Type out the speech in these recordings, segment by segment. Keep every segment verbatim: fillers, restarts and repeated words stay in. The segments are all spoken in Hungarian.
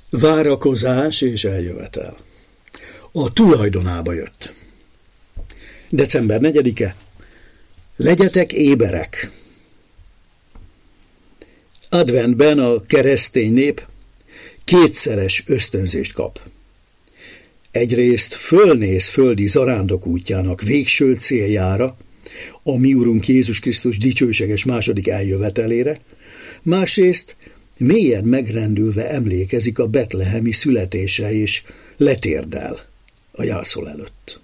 Várakozás és eljövetel. A tulajdonába jött. december negyedike. Legyetek éberek. Adventben a keresztény nép kétszeres ösztönzést kap. Egyrészt fölnéz földi zarándok útjának végső céljára, a mi Urunk Jézus Krisztus dicsőséges második eljövetelére, másrészt mélyen megrendülve emlékezik a betlehemi születésre és letérdel a jászol előtt.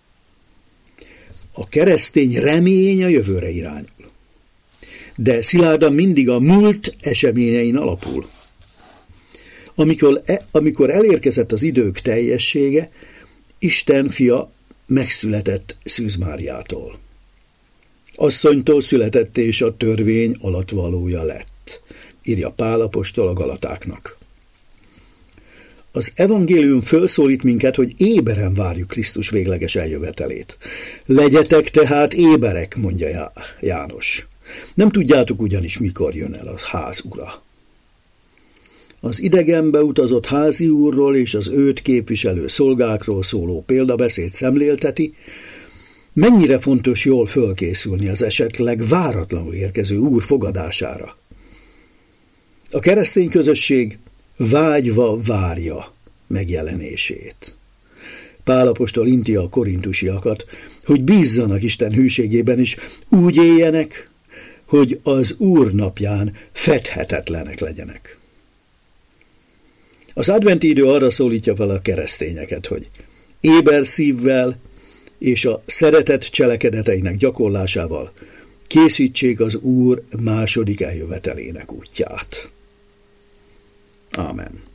A keresztény remény a jövőre irányul, de szilárdan mindig a múlt eseményein alapul. Amikor, amikor elérkezett az idők teljessége, Isten fia megszületett Szűz Máriától. Asszonytól született és a törvény alattvalója lett, írja Pál apostol a Galatáknak. Az evangélium fölszólít minket, hogy éberen várjuk Krisztus végleges eljövetelét. Legyetek tehát éberek, mondja János. Nem tudjátok ugyanis, mikor jön el a ház ura. Az idegenbe utazott házi úrról és az őt képviselő szolgákról szóló példabeszéd szemlélteti, mennyire fontos jól fölkészülni az esetleg váratlanul érkező úr fogadására. A keresztény közösség vágyva várja megjelenését. Pál apostol inti a korintusiakat, hogy bízzanak Isten hűségében is, úgy éljenek, hogy az Úr napján fedhetetlenek legyenek. Az adventi idő arra szólítja fel a keresztényeket, hogy éber szívvel és a szeretet cselekedeteinek gyakorlásával készítsék az Úr második eljövetelének útját. Ámen.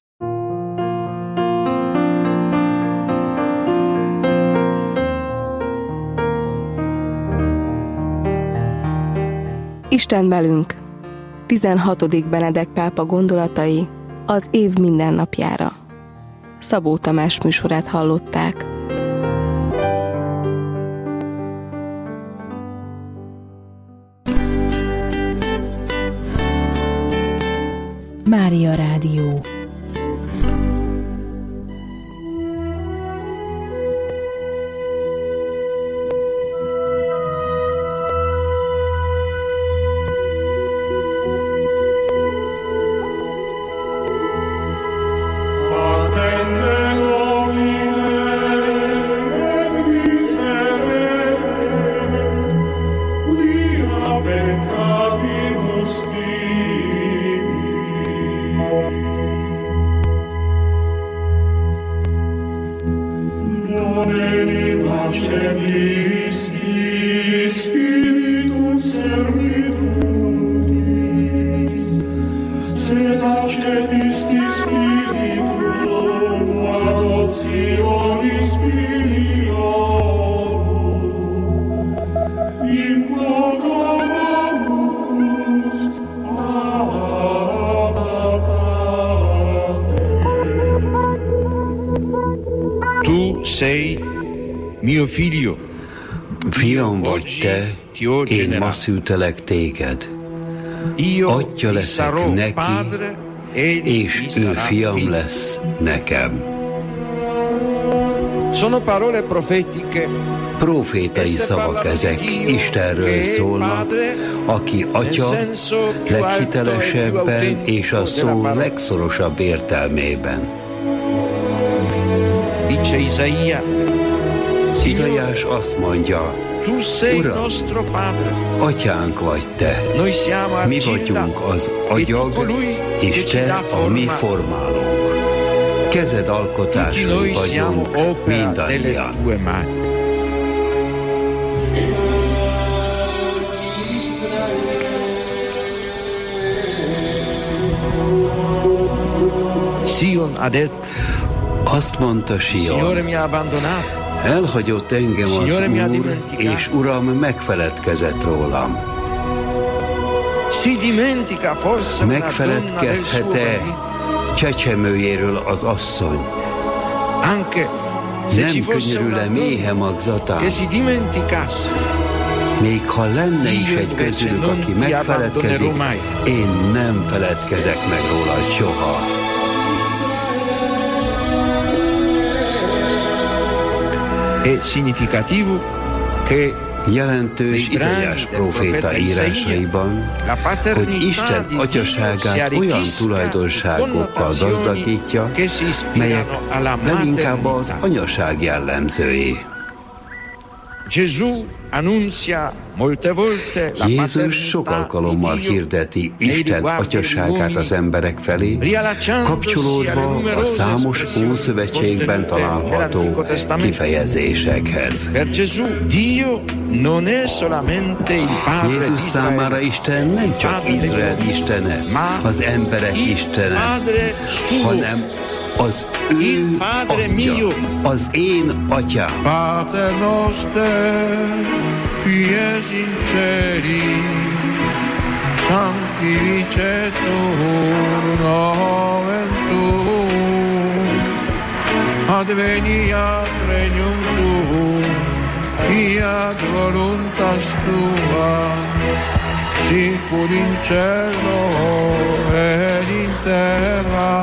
Isten velünk. tizenhatodik Benedek pápa gondolatai az év mindennapjára. Szabó Tamás műsorát hallották. Mária Rádió. Fiam vagy te, én ma szültelek téged. Atya leszek neki, és ő fiam lesz nekem. Profétai szavak ezek, Istenről szólnak, aki atya leghitelesebben és a szó legszorosabb értelmében. Izaiás azt mondja, Uram, atyánk vagy te, mi vagyunk az agyag, és te a mi formálónk. Kezed alkotásai vagyunk mindannyian. Azt mondta Sion, elhagyott engem az Úr, és Uram megfeledkezett rólam. Megfeledkezhet-e csecsemőjéről az asszony? Nem könyörül-e méhe magzatán? Még ha lenne is egy közülük, aki megfeledkezik, én nem feledkezek meg rólad soha. Jelentős Izaiás próféta írásaiban, hogy Isten atyaságát olyan tulajdonságokkal gazdagítja, melyek leginkább az anyaság jellemzői. Jézus sok alkalommal hirdeti Isten atyaságát az emberek felé, kapcsolódva a számos Ószövetségben található kifejezésekhez. Jézus számára Isten nem csak Izrael istene, az emberek istene, hanem az ő atya, az én atyám. Pater noster, qui es in celi, sanctificetur nomen tuum, adveniat regnum tuum, fiat voluntas tua, sicut in cielo et in terra.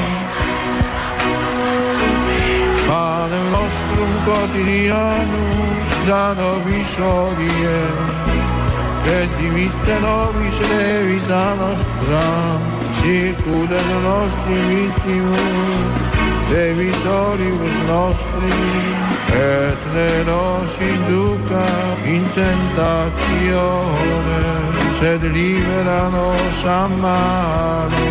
Panem nostrum quotidianum da nobis hodie, et dimitte nobis debita nostra, sicut et nostri vittimus debitoribus nostris, et ne nos induca in tentatione, sed libera nos a malo.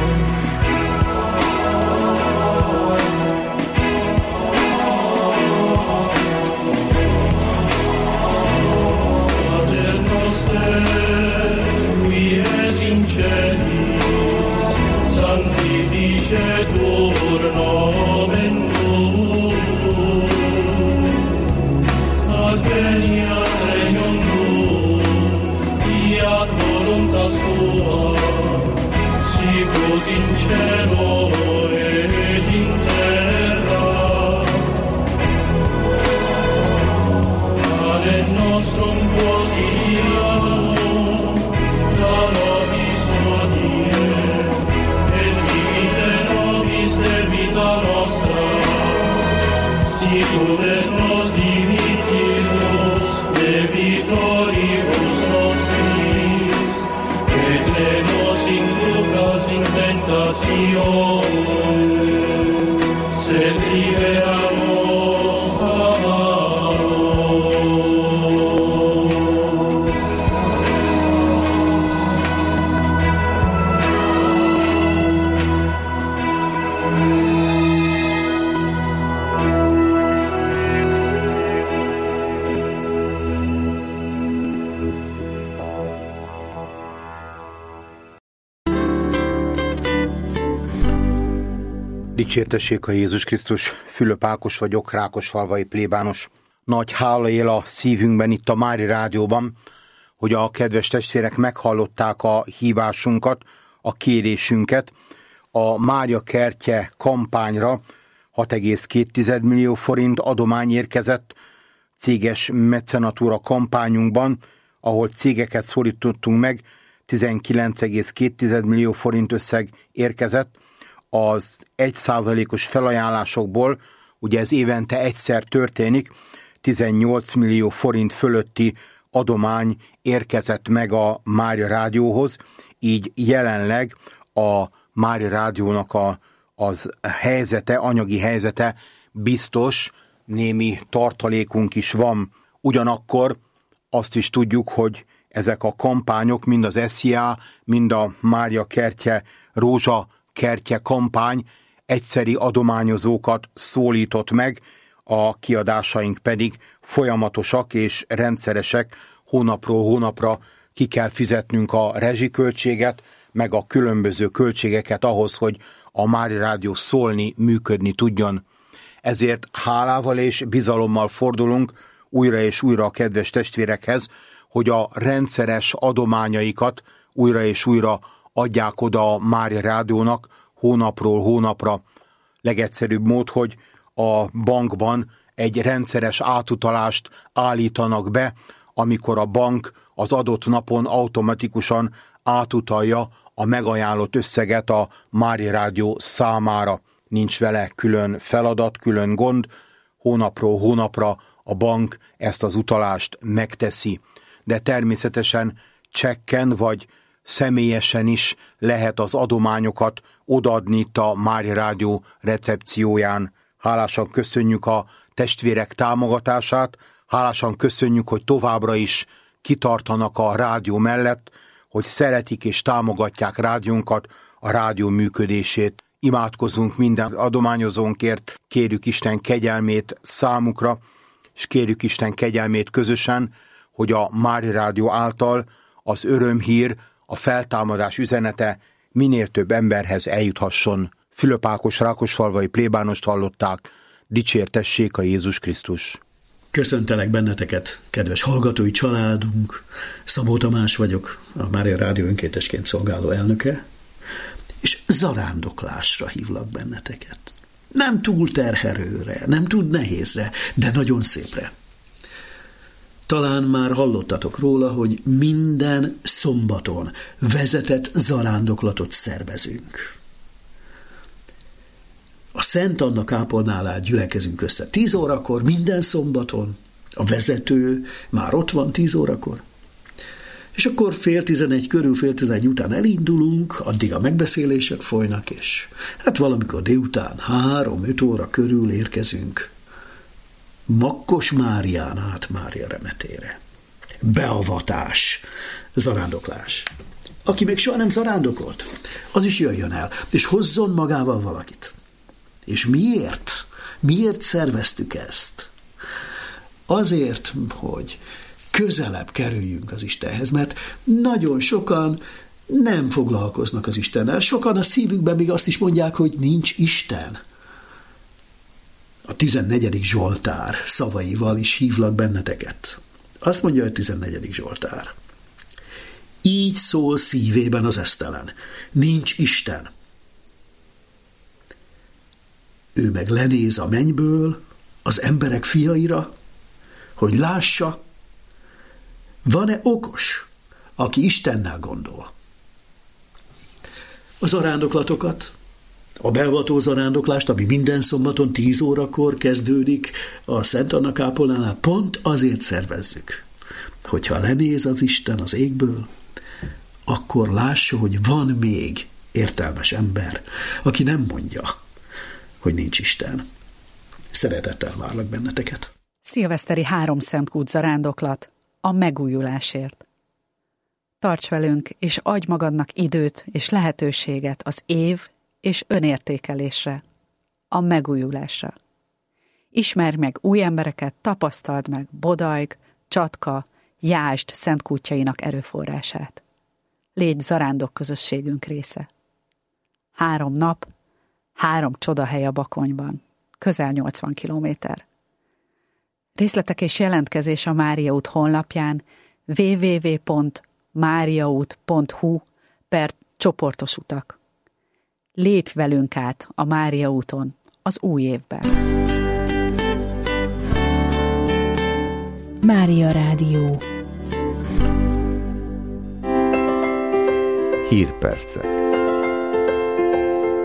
Sanctificetur nomen tuum, adveniat regnum tuum, fiat voluntas tua, sicut in cielo et in terra. Panem nostrum quotidianum da nobis hodie, debita nostra, sicut et nos dimittimus debitoribus nostris, et ne nos inducas in tentatione, sed libera nos a malo. Dicsértessék a Jézus Krisztus, Fülöp Ákos vagyok, rákosfalvai plébános. Nagy hála él a szívünkben itt a Mária Rádióban, hogy a kedves testvérek meghallották a hívásunkat, a kérésünket. A Mária Kertje kampányra hat egész két millió forint adomány érkezett céges mecenatúra kampányunkban, ahol cégeket szólítottunk meg, tizenkilenc egész két millió forint összeg érkezett. Az egy százalékos felajánlásokból, ugye ez évente egyszer történik, tizennyolc millió forint fölötti adomány érkezett meg a Mária Rádióhoz, így jelenleg a Mária Rádiónak a, az helyzete, anyagi helyzete biztos, némi tartalékunk is van. Ugyanakkor azt is tudjuk, hogy ezek a kampányok, mind az es zé á, mind a Mária Kertje Rózsa Kertje kampány egyszeri adományozókat szólított meg, a kiadásaink pedig folyamatosak és rendszeresek, hónapról hónapra ki kell fizetnünk a rezsiköltséget, meg a különböző költségeket ahhoz, hogy a Mária Rádió szólni, működni tudjon. Ezért hálával és bizalommal fordulunk újra és újra a kedves testvérekhez, hogy a rendszeres adományaikat újra és újra adják oda a Mária Rádiónak hónapról hónapra. Legegyszerűbb mód, hogy a bankban egy rendszeres átutalást állítanak be, amikor a bank az adott napon automatikusan átutalja a megajánlott összeget a Mária Rádió számára. Nincs vele külön feladat, külön gond, hónapról hónapra a bank ezt az utalást megteszi. De természetesen csekken vagy személyesen is lehet az adományokat odaadni itt a Mária Rádió recepcióján. Hálásan köszönjük a testvérek támogatását, hálásan köszönjük, hogy továbbra is kitartanak a rádió mellett, hogy szeretik és támogatják rádiónkat, a rádió működését. Imádkozunk minden adományozónkért, kérjük Isten kegyelmét számukra, és kérjük Isten kegyelmét közösen, hogy a Mária Rádió által az örömhír, a feltámadás üzenete minél több emberhez eljuthasson. Fülöp Ákos rákosfalvai plébánost hallották, dicsértessék a Jézus Krisztus. Köszöntelek benneteket, kedves hallgatói családunk, Szabó Tamás vagyok, a Mária Rádió önkéntesként szolgáló elnöke, és zarándoklásra hívlak benneteket. Nem túl terhelőre, nem túl nehézre, de nagyon szépre. Talán már hallottatok róla, hogy minden szombaton vezetett zarándoklatot szervezünk. A Szent Anna kápolnánál gyülekezünk össze tíz órakor, minden szombaton. A vezető már ott van tíz órakor. És akkor fél tizenegy körül, fél tizenegy után elindulunk, addig a megbeszélések folynak, és hát valamikor délután három-öt óra körül érkezünk Makkos Márián át Mária remetére. Beavatás, zarándoklás. Aki még soha nem zarándokolt, az is jöjjön el, és hozzon magával valakit. És miért? Miért szerveztük ezt? Azért, hogy közelebb kerüljünk az Istenhez, mert nagyon sokan nem foglalkoznak az Istennel. Sokan a szívükben még azt is mondják, hogy nincs Isten. A tizennegyedik Zsoltár szavaival is hívlak benneteket. Azt mondja a tizennegyedik Zsoltár. Így szól szívében az esztelen. Nincs Isten. Ő meg lenéz a mennyből az emberek fiaira, hogy lássa, van-e okos, aki Istennel gondol. A zarándoklatokat, a beavató zarándoklást, ami minden szombaton tíz órakor kezdődik a Szent Anna kápolnánál, pont azért szervezzük, hogyha lenéz az Isten az égből, akkor lássa, hogy van még értelmes ember, aki nem mondja, hogy nincs Isten. Szeretettel várlak benneteket. Szilveszteri három szentkút zarándoklat a megújulásért. Tarts velünk, és adj magadnak időt és lehetőséget az év és önértékelésre, a megújulásra. Ismerj meg új embereket, tapasztald meg Bodajg, Csatka, Jászd szentkútjainak erőforrását. Légy zarándok közösségünk része. Három nap, három csodahely a Bakonyban, közel nyolcvan kilométer. Részletek és jelentkezés a Mária út honlapján double-u double-u double-u pont máriaút pont hu per csoportos utak. Lépj velünk át a Mária úton az új évben. Mária Rádió. Hírpercek.